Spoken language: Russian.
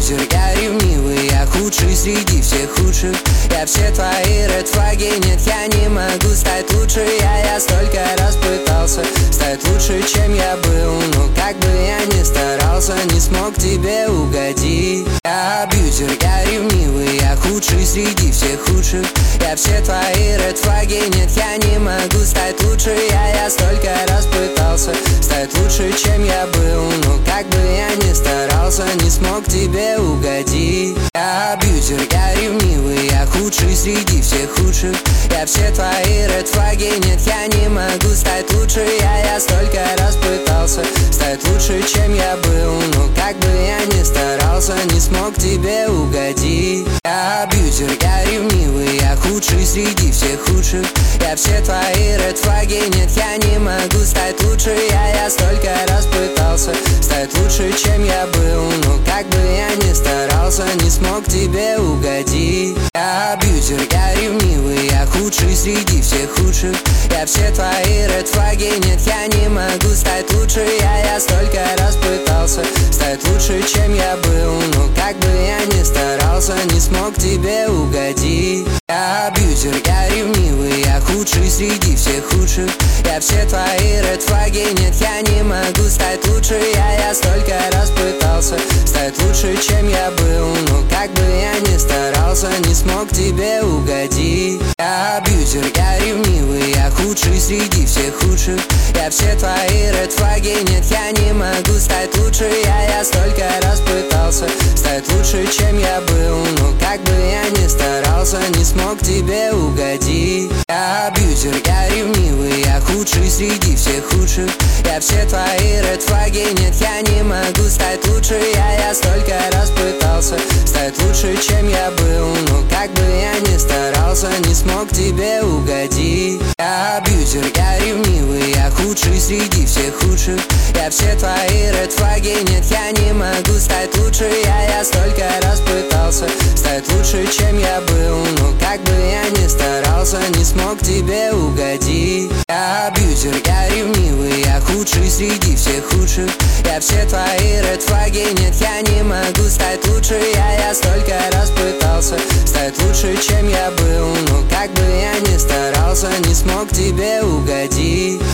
абьюзер, я ревнивый, я худший среди всех худших. Я все твои редфлаги, нет, я не могу стать лучше. Я столько раз пытался стать лучше, чем я был, но как бы я ни старался, не смог тебе угодить. Я абьюзер, я ревнивый, я худший среди всех худших. Я все твои редфлаги, нет, я не могу стать лучше. Я столько раз пытался стать лучше, чем я был, но как бы я ни старался, не смог тебе угодить. Я абьюзер, я ревнивый, я худший среди всех худших. Я все твои редфлаги, нет, я не могу стать лучше. Я столько раз пытался стать лучше, чем я был, но как бы я ни старался, не смог тебе угодить. Я абьюзер, я ревнивый, я худший среди всех худших. Я все твои редфлаги, нет, я не могу стать лучше. Я столько раз пытался стать лучше, чем я был, но как бы я ни старался, не смог тебе угодить. Я абьюзер, я ревнивый, я худший среди всех худших. Я все твои редфлаги, нет, я не могу стать лучше. Я столько раз пытался стать лучше, чем я был, но как бы я ни старался, не смог тебе угодить. Я абьюзер, я ревнивый, я худший среди всех худших. Я все твои редфлаги, нет, я не могу стать лучше. Я столько раз пытался стать лучше, чем я был, но как бы я ни старался, не смог тебе угодить. Я абьюзер, я ревнивый, я худший среди всех худших. Я все твои редфлаги, нет, я не могу стать лучше. Я столько раз пытался стать лучше, чем я был, но как бы я ни старался, не смог тебе угодить. Я абьюзер, я ревнивый, я худший среди всех худших. Я все твои редфлаги, нет, я не могу стать лучше. Я столько раз пытался стать лучше, чем я был, но как бы я ни старался, не смог тебе угодить. Я абьюзер, я ревнивый, я худший среди всех худших. Я все твои редфлаги, нет, я не могу стать лучше. Я столько раз пытался стать лучше, чем я был, но как бы я ни старался, не смог тебе угодить. Я абьюзер, я ревнивый, я худший среди всех худших. Я все твои редфлаги, нет, я не могу стать лучше. Я столько раз пытался стать лучше, чем я был, но как бы я ни старался, не смог тебе угодить. Я абьюзер, я ревнивый, я худший среди всех худших. Я все твои редфлаги, нет, я не могу стать лучше. Я столько раз пытался стать лучше, чем я был, но как бы я ни старался, не смог тебе угодить. Я абьюзер, я ревнивый, я худший среди всех худших. Я все твои редфлаги, нет, я не могу